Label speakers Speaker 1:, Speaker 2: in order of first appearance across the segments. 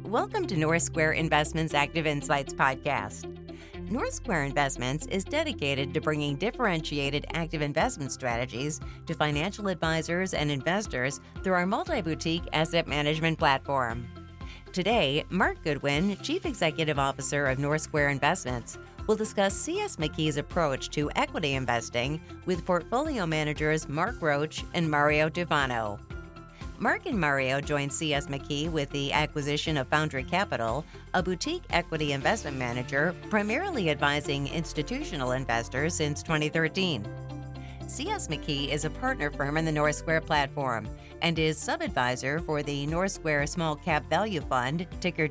Speaker 1: Welcome to North Square Investments Active Insights podcast. North Square Investments is dedicated to bringing differentiated active investment strategies to financial advisors and investors through our multi-boutique asset management platform. Today, Mark Goodwin, Chief Executive Officer of North Square Investments, will discuss C.S. McKey's approach to equity investing with portfolio managers Mark Roach and Mario Tufano. Mark and Mario joined C.S. McKey with the acquisition of Foundry Capital, a boutique equity investment manager primarily advising institutional investors since 2013. C.S. McKey is a partner firm in the North Square platform and is sub-advisor for the North Square Small Cap Value Fund, ticker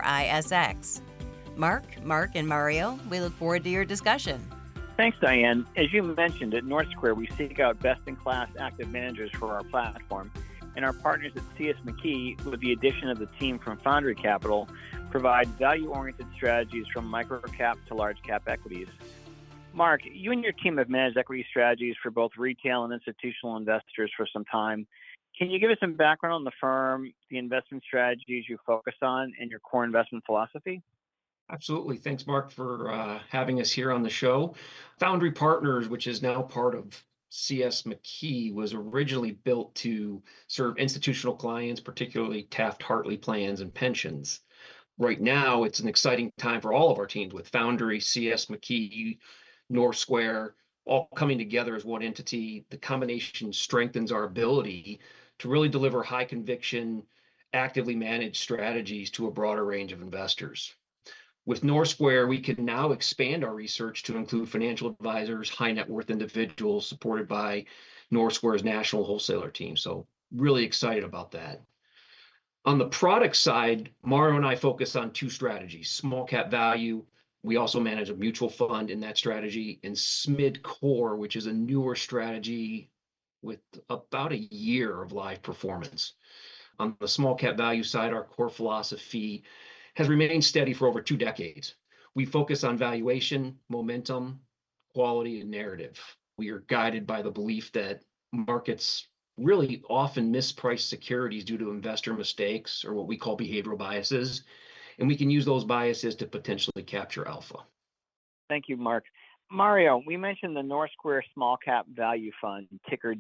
Speaker 1: DRISX. Mark, and Mario, we look forward to your discussion.
Speaker 2: Thanks, Diane. As you mentioned, at North Square, we seek out best-in-class active managers for our platform. And our partners at C.S. McKey, with the addition of the team from Foundry Capital, provide value-oriented strategies from micro-cap to large-cap equities. Mark, you and your team have managed equity strategies for both retail and institutional investors for some time. Can you give us some background on the firm, the investment strategies you focus on, and your core investment philosophy?
Speaker 3: Absolutely. Thanks, Mark, for having us here on the show. Foundry Partners, which is now part of C.S. McKey, was originally built to serve institutional clients, particularly Taft-Hartley plans and pensions. Right now, it's an exciting time for all of our teams with Foundry, C.S. McKey, North Square, all coming together as one entity. The combination strengthens our ability to really deliver high conviction, actively managed strategies to a broader range of investors. With North Square, we can now expand our research to include financial advisors, high net worth individuals, supported by North Square's national wholesaler team. So really excited about that. On the product side, Mario and I focus on two strategies: small cap value. We also manage a mutual fund in that strategy, and SMID Core, which is a newer strategy with about a year of live performance. On the small cap value side, our core philosophy has remained steady for over 2 decades. We focus on valuation, momentum, quality, and narrative. We are guided by the belief that markets really often misprice securities due to investor mistakes, or what we call behavioral biases, and we can use those biases to potentially capture alpha.
Speaker 2: Thank you, Mark. Mario, we mentioned the North Square Small Cap Value Fund, ticker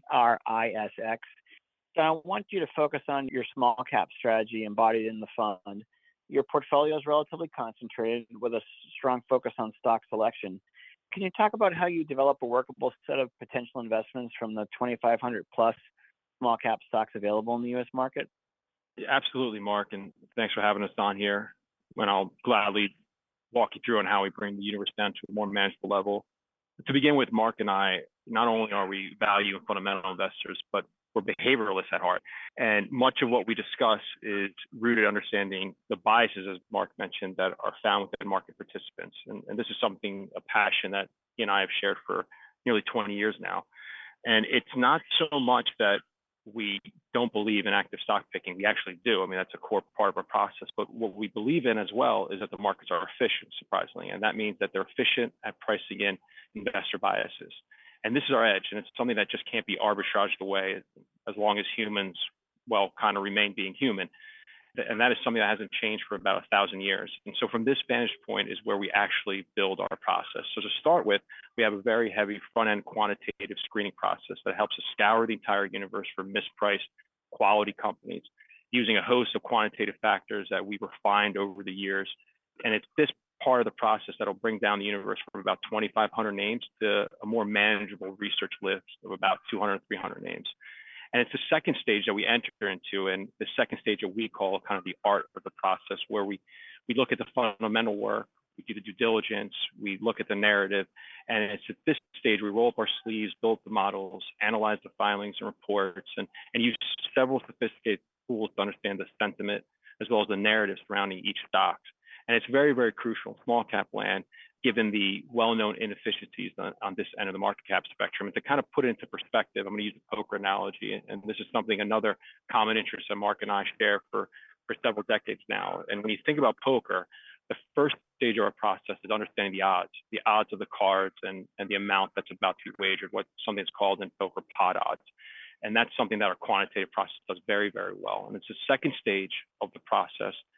Speaker 2: DRISX. So I want you to focus on your small cap strategy embodied in the fund. Your portfolio is relatively concentrated with a strong focus on stock selection. Can you talk about how you develop a workable set of potential investments from the 2,500 plus small cap stocks available in the U.S. market?
Speaker 4: Absolutely, Mark, and thanks for having us on here. And I'll gladly walk you through on how we bring the universe down to a more manageable level. To begin with, Mark and I, not only are we value and fundamental investors, but we're behavioralists at heart. And much of what we discuss is rooted understanding the biases, as Mark mentioned, that are found within market participants. And this is something, a passion that he and I have shared for nearly 20 years now. And it's not so much that we don't believe in active stock picking. We actually do. I mean, that's a core part of our process. But what we believe in as well is that the markets are efficient, surprisingly. And that means that they're efficient at pricing in investor biases. And this is our edge, and it's something that just can't be arbitraged away as long as humans, kind of remain being human. And that is something that hasn't changed for about 1,000 years. And so from this vantage point is where we actually build our process. So to start with, we have a very heavy front-end quantitative screening process that helps us scour the entire universe for mispriced quality companies using a host of quantitative factors that we refined over the years. And it's this part of the process that'll bring down the universe from about 2,500 names to a more manageable research list of about 200, 300 names. And it's the second stage that we enter into, and the second stage that we call kind of the art of the process, where we look at the fundamental work, we do the due diligence, we look at the narrative, and it's at this stage we roll up our sleeves, build the models, analyze the filings and reports, and use several sophisticated tools to understand the sentiment as well as the narrative surrounding each stock. And it's very, very crucial, small cap land, given the well-known inefficiencies on this end of the market cap spectrum. And to kind of put it into perspective, I'm going to use the poker analogy. And this is something, another common interest that Mark and I share for several decades now. And when you think about poker, the first stage of our process is understanding the odds of the cards and the amount that's about to be wagered, what something's called in poker pot odds. And that's something that our quantitative process does very, very well. And it's the second stage of the process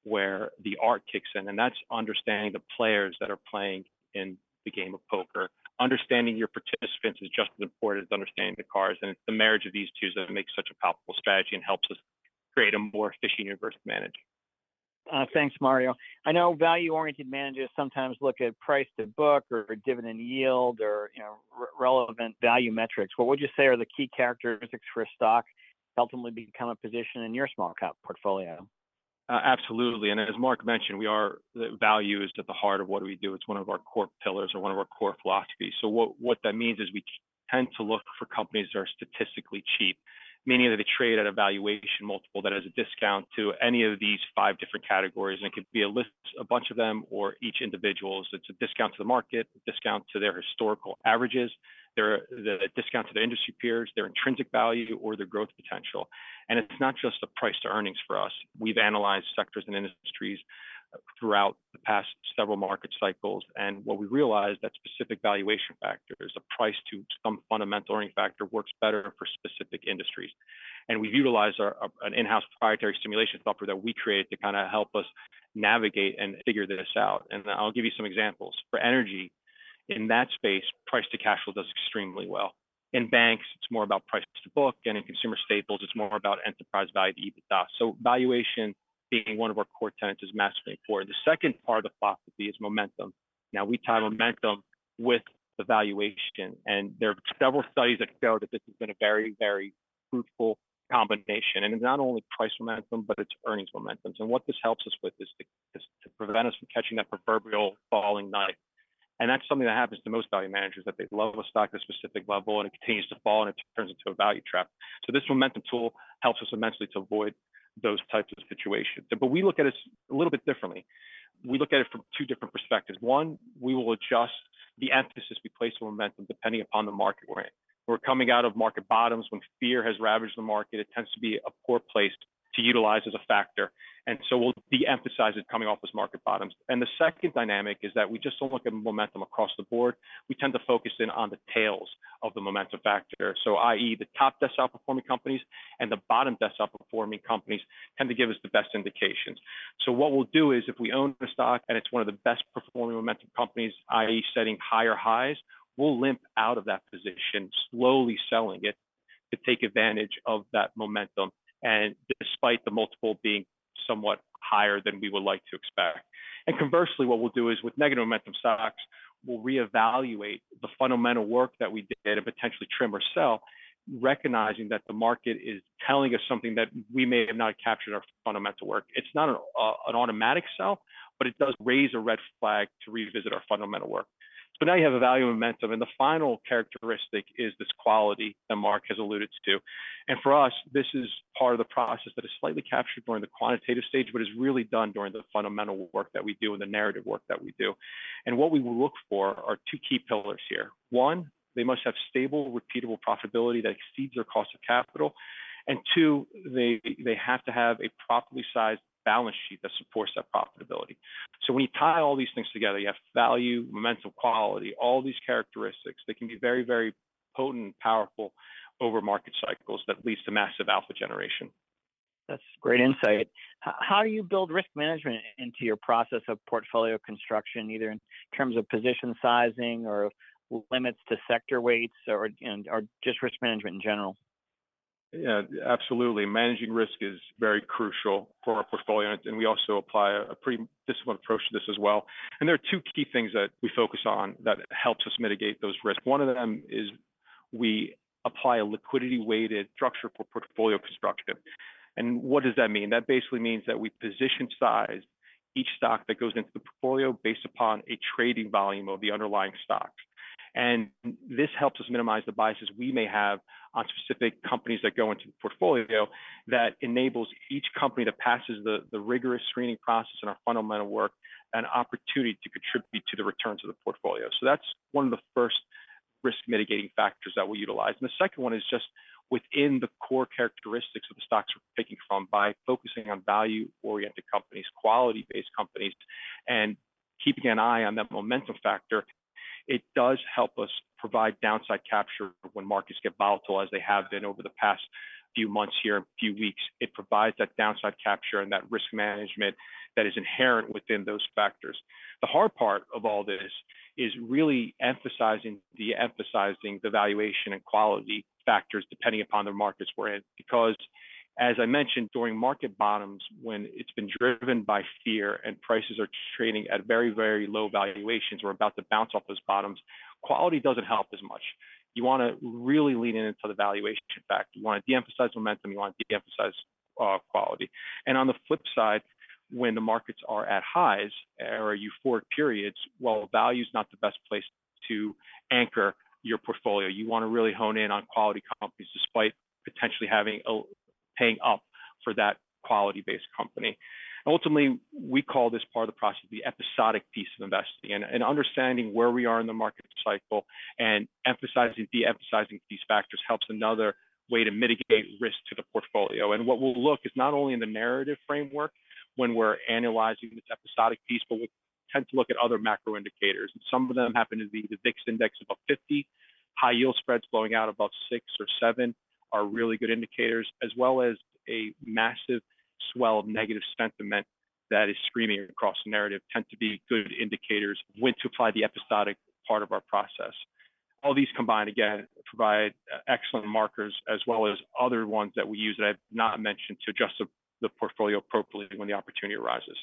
Speaker 4: where the art kicks in, and that's understanding the players that are playing in the game of poker. Understanding your participants is just as important as understanding the cards, and it's the marriage of these two that makes such a powerful strategy and helps us create a more efficient universe to manage.
Speaker 2: Thanks, Mario. I know value-oriented managers sometimes look at price to book or dividend yield or relevant value metrics. What would you say are the key characteristics for a stock to ultimately become a position in your small cap portfolio?
Speaker 4: Absolutely. And as Mark mentioned, value is at the heart of what we do. It's one of our core pillars or one of our core philosophies. So what that means is we tend to look for companies that are statistically cheap, meaning that they trade at a valuation multiple that has a discount to any of these 5 different categories. And it could be a bunch of them, or each individual. So it's a discount to the market, a discount to their historical averages, the discount to their industry peers, their intrinsic value, or their growth potential. And it's not just a price to earnings for us. We've analyzed sectors and industries throughout the past several market cycles. And what we realized that specific valuation factors, a price to some fundamental earning factor, works better for specific industries. And we've utilized an in-house proprietary simulation software that we created to kind of help us navigate and figure this out. And I'll give you some examples. For energy, in that space, price to cash flow does extremely well. In banks, it's more about price to book, and in consumer staples, it's more about enterprise value to EBITDA. So valuation being one of our core tenets is massively important. The second part of the philosophy is momentum. Now, we tie momentum with the valuation, and there are several studies that show that this has been a very, very fruitful combination. And it's not only price momentum, but it's earnings momentum. And what this helps us with is to prevent us from catching that proverbial falling knife. And that's something that happens to most value managers, that they love a stock at a specific level and it continues to fall and it turns into a value trap. So this momentum tool helps us immensely to avoid those types of situations. But we look at it a little bit differently. We look at it from 2 different perspectives. One, we will adjust the emphasis we place on momentum depending upon the market we're in. We're coming out of market bottoms when fear has ravaged the market. It tends to be a poor place to utilize as a factor. And so we'll de-emphasize it coming off those market bottoms. And the second dynamic is that we just don't look at momentum across the board. We tend to focus in on the tails of the momentum factor. So i.e. the top decile performing companies and the bottom decile performing companies tend to give us the best indications. So what we'll do is if we own a stock and it's one of the best performing momentum companies, i.e. setting higher highs, we'll limp out of that position, slowly selling it to take advantage of that momentum. And despite the multiple being somewhat higher than we would like to expect. And conversely, what we'll do is with negative momentum stocks, we'll reevaluate the fundamental work that we did and potentially trim or sell, recognizing that the market is telling us something that we may have not captured in our fundamental work. It's not an automatic sell, but it does raise a red flag to revisit our fundamental work. So now you have a value momentum. And the final characteristic is this quality that Mark has alluded to. And for us, this is part of the process that is slightly captured during the quantitative stage, but is really done during the fundamental work that we do and the narrative work that we do. And what we will look for are 2 key pillars here. One, they must have stable, repeatable profitability that exceeds their cost of capital. And 2, they have to have a properly sized balance sheet that supports that profitability. So when you tie all these things together, you have value, momentum, quality, all these characteristics. They can be very, very potent and powerful over market cycles that leads to massive alpha generation.
Speaker 2: That's great insight. How do you build risk management into your process of portfolio construction, either in terms of position sizing or limits to sector weights or just risk management in general?
Speaker 4: Yeah, absolutely. Managing risk is very crucial for our portfolio, and we also apply a pretty disciplined approach to this as well. And there are 2 key things that we focus on that helps us mitigate those risks. One of them is we apply a liquidity-weighted structure for portfolio construction. And what does that mean? That basically means that we position size each stock that goes into the portfolio based upon a trading volume of the underlying stocks. And this helps us minimize the biases we may have on specific companies that go into the portfolio, that enables each company that passes the rigorous screening process in our fundamental work an opportunity to contribute to the returns of the portfolio. So that's one of the first risk mitigating factors that we utilize. And the second one is just within the core characteristics of the stocks we're picking from, by focusing on value-oriented companies, quality-based companies, and keeping an eye on that momentum factor. It does help us provide downside capture when markets get volatile, as they have been over the past few months here, a few weeks. It provides that downside capture and that risk management that is inherent within those factors. The hard part of all this is really emphasizing, de-emphasizing the valuation and quality factors depending upon the markets we're in. Because as I mentioned, during market bottoms, when it's been driven by fear and prices are trading at very, very low valuations, we're about to bounce off those bottoms, quality doesn't help as much. You want to really lean into the valuation factor. You want to de-emphasize momentum. You want to de-emphasize quality. And on the flip side, when the markets are at highs or euphoric periods, well, value is not the best place to anchor your portfolio. You want to really hone in on quality companies despite potentially paying up for that quality-based company. Ultimately, we call this part of the process the episodic piece of investing, and understanding where we are in the market cycle and emphasizing, de-emphasizing these factors helps another way to mitigate risk to the portfolio. And what we'll look is not only in the narrative framework when we're analyzing this episodic piece, but we tend to look at other macro indicators. And some of them happen to be the VIX index above 50, high yield spreads blowing out above 6 or 7 are really good indicators, as well as a massive swell of negative sentiment that is screaming across the narrative tend to be good indicators of when to apply the episodic part of our process. All these combined, again, provide excellent markers as well as other ones that we use that I've not mentioned to adjust the portfolio appropriately when the opportunity arises.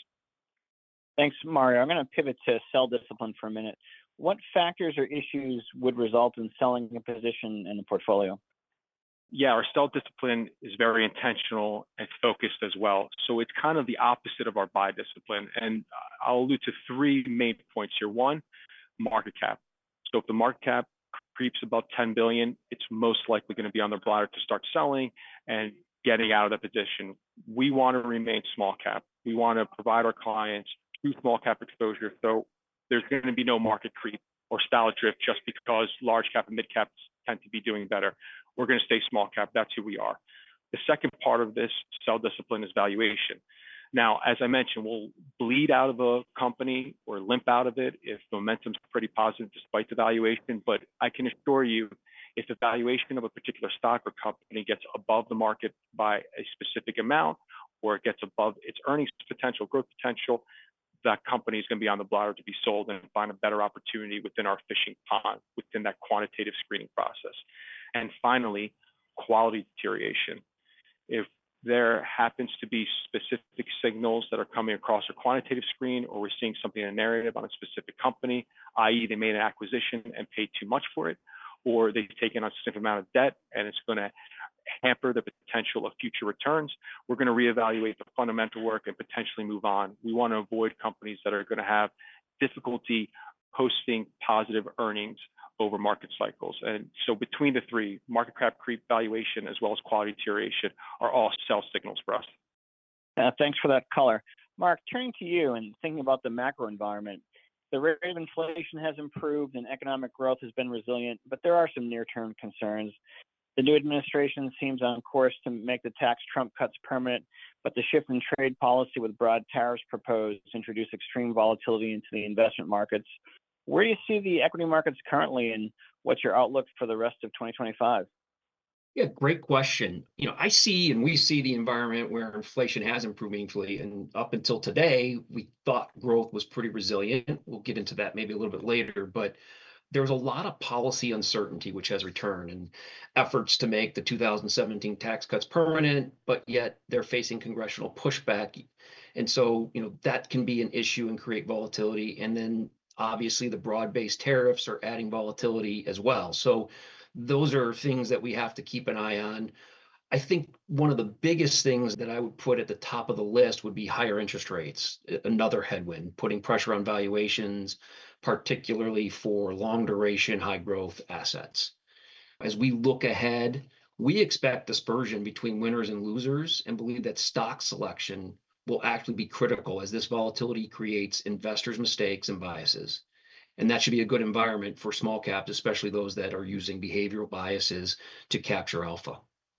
Speaker 2: Thanks, Mario. I'm going to pivot to sell discipline for a minute. What factors or issues would result in selling a position in the portfolio?
Speaker 4: Yeah, our sell discipline is very intentional and focused as well. So it's kind of the opposite of our buy discipline. And I'll allude to 3 main points here. 1, market cap. So if the market cap creeps above 10 billion, it's most likely going to be on the bladder to start selling and getting out of that position. We want to remain small cap. We want to provide our clients true small cap exposure. So there's going to be no market creep or style drift just because large cap and mid caps tend to be doing better. We're going to stay small cap. That's who we are. The second part of this sell discipline is valuation. Now, as I mentioned, we'll bleed out of a company or limp out of it if the momentum's pretty positive despite the valuation. But I can assure you, if the valuation of a particular stock or company gets above the market by a specific amount, or it gets above its earnings potential, growth potential, that company is going to be on the bladder to be sold and find a better opportunity within our fishing pond, within that quantitative screening process. And finally, quality deterioration. If there happens to be specific signals that are coming across a quantitative screen, or we're seeing something in a narrative on a specific company, i.e. they made an acquisition and paid too much for it, or they've taken on a significant amount of debt and it's going to hamper the potential of future returns, we're going to reevaluate the fundamental work and potentially move on. We want to avoid companies that are going to have difficulty posting positive earnings over market cycles. And so between the 3, market cap creep, valuation, as well as quality deterioration, are all sell signals for us.
Speaker 2: Thanks for that color. Mark, turning to you and thinking about the macro environment, the rate of inflation has improved and economic growth has been resilient, but there are some near-term concerns. The new administration seems on course to make the tax Trump cuts permanent, but the shift in trade policy with broad tariffs proposed introduce extreme volatility into the investment markets. Where do you see the equity markets currently, and what's your outlook for the rest of 2025?
Speaker 3: Yeah, great question. I see and we see the environment where inflation has improved meaningfully. And up until today, we thought growth was pretty resilient. We'll get into that maybe a little bit later, but there was a lot of policy uncertainty which has returned, and efforts to make the 2017 tax cuts permanent, but yet they're facing congressional pushback. And so, that can be an issue and create volatility. And then obviously the broad-based tariffs are adding volatility as well. So those are things that we have to keep an eye on. I think one of the biggest things that I would put at the top of the list would be higher interest rates, another headwind, putting pressure on valuations, particularly for long duration, high growth assets. As we look ahead, we expect dispersion between winners and losers and believe that stock selection will actually be critical as this volatility creates investors' mistakes and biases. And that should be a good environment for small caps, especially those that are using behavioral biases to capture alpha.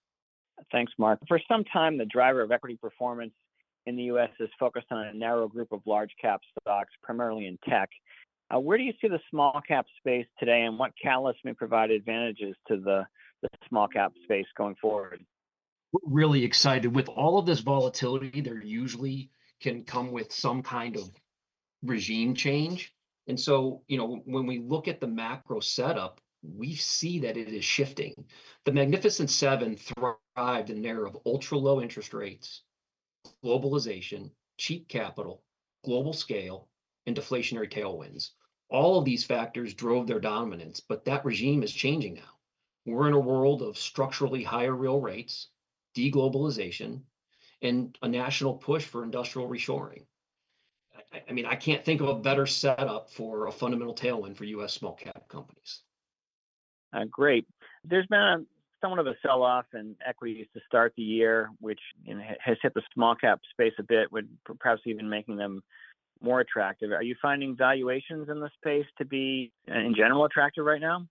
Speaker 2: Thanks, Mark. For some time, the driver of equity performance in the U.S. is focused on a narrow group of large cap stocks, primarily in tech. Where do you see the small cap space today, and what catalysts may provide advantages to the small cap space going forward?
Speaker 3: We're really excited. With all of this volatility, there usually can come with some kind of regime change. And so, when we look at the macro setup, we see that it is shifting. The Magnificent Seven thrived in an era of ultra low interest rates, globalization, cheap capital, global scale, and deflationary tailwinds. All of these factors drove their dominance, but that regime is changing now. We're in a world of structurally higher real rates, deglobalization, and a national push for industrial reshoring. I mean, I can't think of a better setup for a fundamental tailwind for U.S. small cap companies.
Speaker 2: Great. There's been somewhat of a sell-off in equities to start the year, which has hit the small cap space a bit, with perhaps even making them more attractive. Are you finding valuations in the space to be, in general, attractive right now?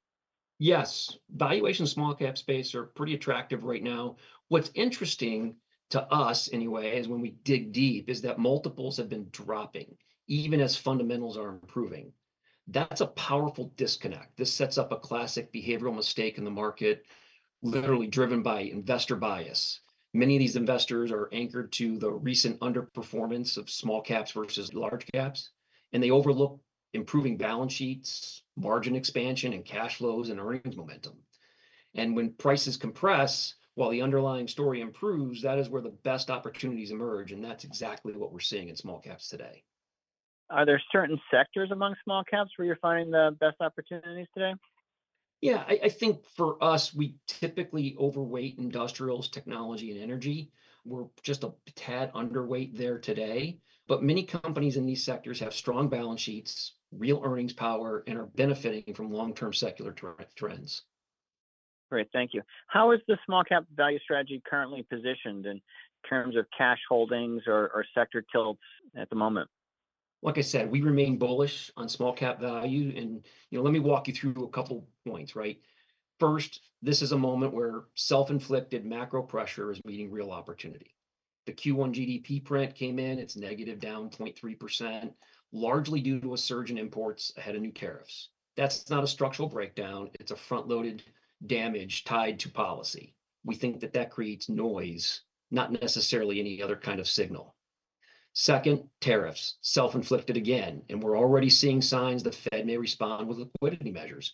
Speaker 3: Yes, valuations small cap space are pretty attractive right now. What's interesting to us anyway, is when we dig deep, is that multiples have been dropping, even as fundamentals are improving. That's a powerful disconnect. This sets up a classic behavioral mistake in the market, literally driven by investor bias. Many of these investors are anchored to the recent underperformance of small caps versus large caps, and they overlook improving balance sheets, margin expansion, and cash flows and earnings momentum. And when prices compress, while the underlying story improves, that is where the best opportunities emerge. And that's exactly what we're seeing in small caps today.
Speaker 2: Are there certain sectors among small caps where you're finding the best opportunities today?
Speaker 3: Yeah, I think for us, we typically overweight industrials, technology, and energy. We're just a tad underweight there today. But many companies in these sectors have strong balance sheets, real earnings power, and are benefiting from long-term secular trends.
Speaker 2: Great, thank you. How is the small cap value strategy currently positioned in terms of cash holdings or sector tilts at the moment?
Speaker 3: Like I said, we remain bullish on small cap value. And let me walk you through a couple points, right? First, this is a moment where self-inflicted macro pressure is meeting real opportunity. The Q1 GDP print came in, it's negative, down 0.3%, largely due to a surge in imports ahead of new tariffs. That's not a structural breakdown, it's a front-loaded damage tied to policy. We think that that creates noise, not necessarily any other kind of signal. Second, tariffs, self-inflicted again, and we're already seeing signs the Fed may respond with liquidity measures.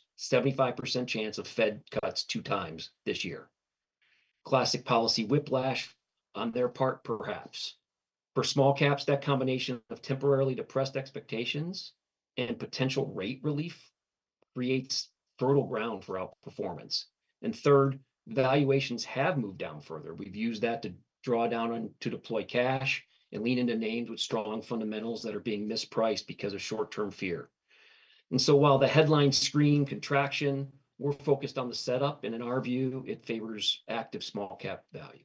Speaker 3: 75% chance of Fed cuts 2 times this year. Classic policy whiplash on their part, perhaps. For small caps, that combination of temporarily depressed expectations and potential rate relief creates fertile ground for outperformance. And third, valuations have moved down further. We've used that to draw down on to deploy cash and lean into names with strong fundamentals that are being mispriced because of short-term fear. And so while the headlines scream contraction, we're focused on the setup, and in our view, it favors active small cap value.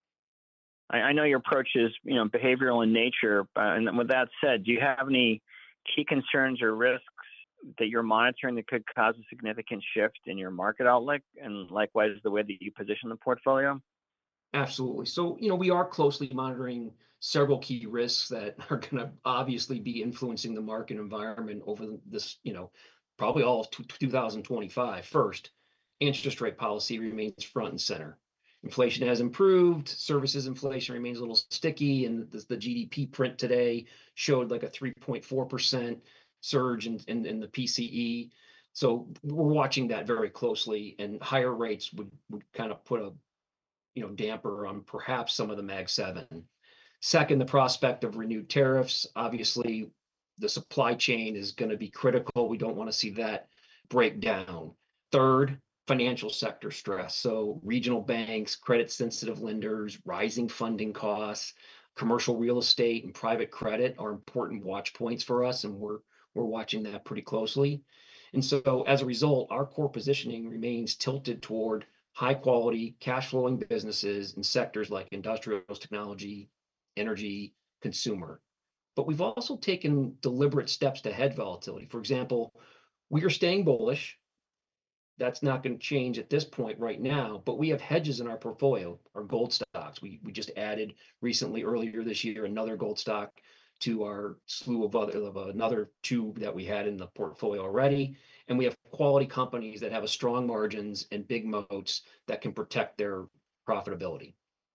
Speaker 2: I know your approach is behavioral in nature, and with that said, do you have any key concerns or risks that you're monitoring that could cause a significant shift in your market outlook, and likewise the way that you position the portfolio?
Speaker 3: Absolutely. So, we are closely monitoring several key risks that are going to obviously be influencing the market environment over this, probably all of 2025. First, interest rate policy remains front and center. Inflation has improved, services inflation remains a little sticky, and the GDP print today showed like a 3.4% surge in the PCE. So we're watching that very closely, and higher rates would kind of put a damper on perhaps some of the Mag 7. Second, the prospect of renewed tariffs. Obviously, the supply chain is going to be critical. We don't want to see that break down. Third, financial sector stress. So regional banks, credit sensitive lenders, rising funding costs, commercial real estate and private credit are important watch points for us, and we're watching that pretty closely. And so as a result, our core positioning remains tilted toward high quality, cash flowing businesses in sectors like industrials, technology, energy, consumer. But we've also taken deliberate steps to hedge volatility. For example, we are staying bullish. That's not going to change at this point right now, but we have hedges in our portfolio, our gold stocks. We just added recently, earlier this year, another gold stock to our slew of another 2 that we had in the portfolio already. And we have quality companies that have a strong margins and big moats that can protect their profitability.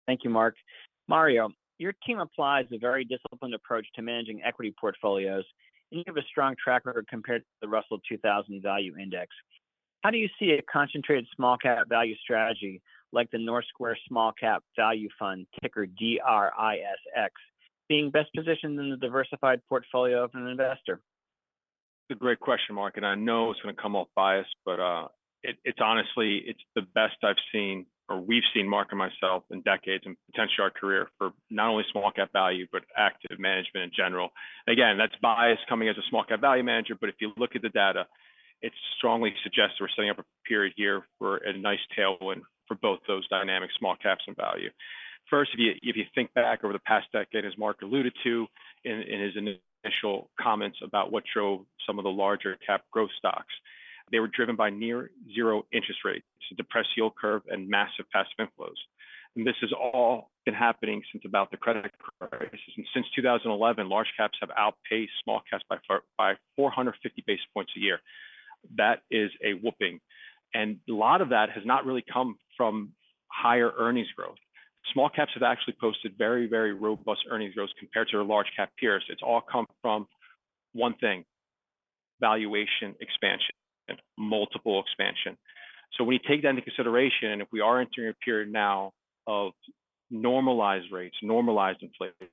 Speaker 2: Thank you, Mark. Mario, your team applies a very disciplined approach to managing equity portfolios, and you have a strong track record compared to the Russell 2000 Value Index. How do you see a concentrated small cap value strategy like the North Square Small Cap Value Fund, ticker DRISX, being best positioned in the diversified portfolio of an investor?
Speaker 4: It's a great question, Mark, and I know it's going to come off biased, but it's honestly, it's the best I've seen, or we've seen, Mark and myself, in decades, and potentially our career, for not only small cap value, but active management in general. Again, that's bias coming as a small cap value manager, but if you look at the data, it strongly suggests we're setting up a period here for a nice tailwind for both those dynamic small caps and value. First, if you think back over the past decade, as Mark alluded to in his initial comments about what drove some of the larger cap growth stocks, they were driven by near zero interest rates, a depressed yield curve, and massive passive inflows. And this has all been happening since about the credit crisis. And since 2011, large caps have outpaced small caps by 450 basis points a year. That is a whooping. And a lot of that has not really come from higher earnings growth. Small caps have actually posted very, very robust earnings growth compared to their large cap peers. It's all come from one thing: valuation expansion, and multiple expansion. So when you take that into consideration, and if we are entering a period now of normalized rates, normalized inflation,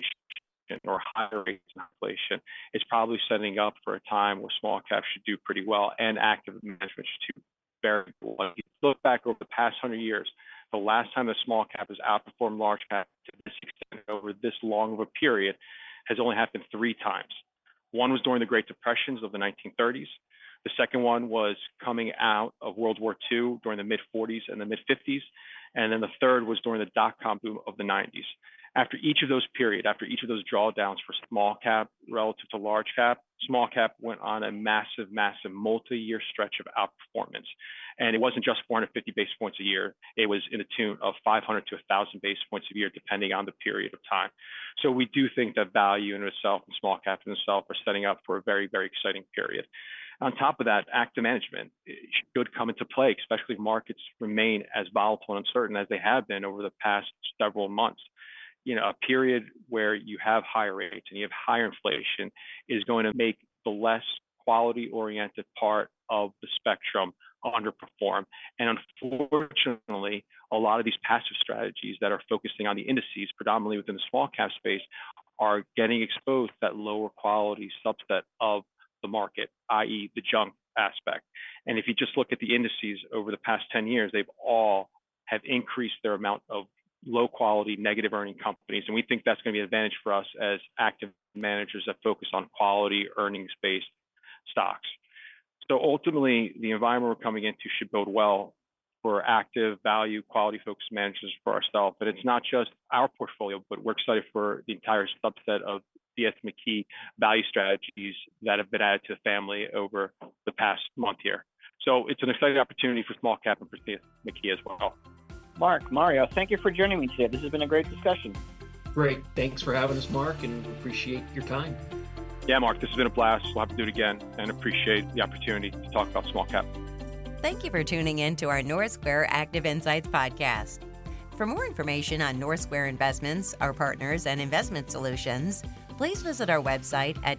Speaker 4: or higher rates of inflation, it's probably setting up for a time where small caps should do pretty well and active management should do very well. If you look back over the past 100 years, the last time a small cap has outperformed large cap to this extent over this long of a period has only happened 3 times. One was during the Great Depressions of the 1930s. The second one was coming out of World War II during the mid-40s and the mid-50s. And then the third was during the dot-com boom of the 90s. After each of those periods, after each of those drawdowns for small cap relative to large cap, small cap went on a massive, massive multi-year stretch of outperformance. And it wasn't just 450 basis points a year. It was in the tune of 500 to 1,000 basis points a year, depending on the period of time. So we do think that value in itself and small cap in itself are setting up for a very, very exciting period. On top of that, active management should come into play, especially if markets remain as volatile and uncertain as they have been over the past several months. You know, a period where you have higher rates and you have higher inflation is going to make the less quality-oriented part of the spectrum underperform. And unfortunately, a lot of these passive strategies that are focusing on the indices, predominantly within the small cap space, are getting exposed to that lower quality subset of the market, i.e. the junk aspect. And if you just look at the indices over the past 10 years, they've all have increased their amount of low quality, negative earning companies. And we think that's going to be an advantage for us as active managers that focus on quality earnings-based stocks. So ultimately, the environment we're coming into should bode well for active value, quality focused managers for ourselves. But it's not just our portfolio, but we're excited for the entire subset of CS McKee value strategies that have been added to the family over the past month here. So it's an exciting opportunity for small cap and for CS McKee as well.
Speaker 2: Mark, Mario, thank you for joining me today. This has been a great discussion.
Speaker 3: Great. Thanks for having us, Mark, and appreciate your time.
Speaker 4: Yeah, Mark, this has been a blast. We'll have to do it again and appreciate the opportunity to talk about small cap.
Speaker 1: Thank you for tuning in to our North Square Active Insights podcast. For more information on North Square Investments, our partners, and investment solutions, please visit our website at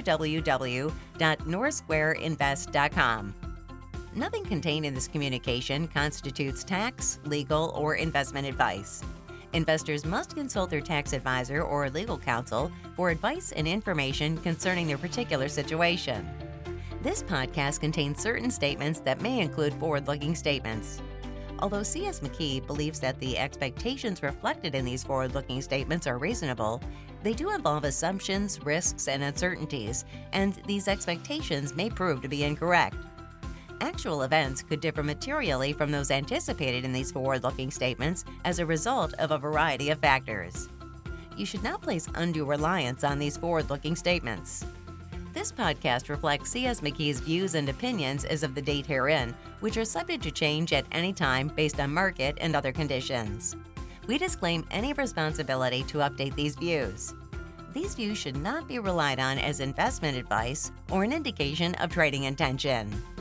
Speaker 1: www.northsquareinvest.com. Nothing contained in this communication constitutes tax, legal, or investment advice. Investors must consult their tax advisor or legal counsel for advice and information concerning their particular situation. This podcast contains certain statements that may include forward-looking statements. Although CS McKee believes that the expectations reflected in these forward-looking statements are reasonable, they do involve assumptions, risks, and uncertainties, and these expectations may prove to be incorrect. Actual events could differ materially from those anticipated in these forward-looking statements as a result of a variety of factors. You should not place undue reliance on these forward-looking statements. This podcast reflects CS McKee's views and opinions as of the date herein, which are subject to change at any time based on market and other conditions. We disclaim any responsibility to update these views. These views should not be relied on as investment advice or an indication of trading intention.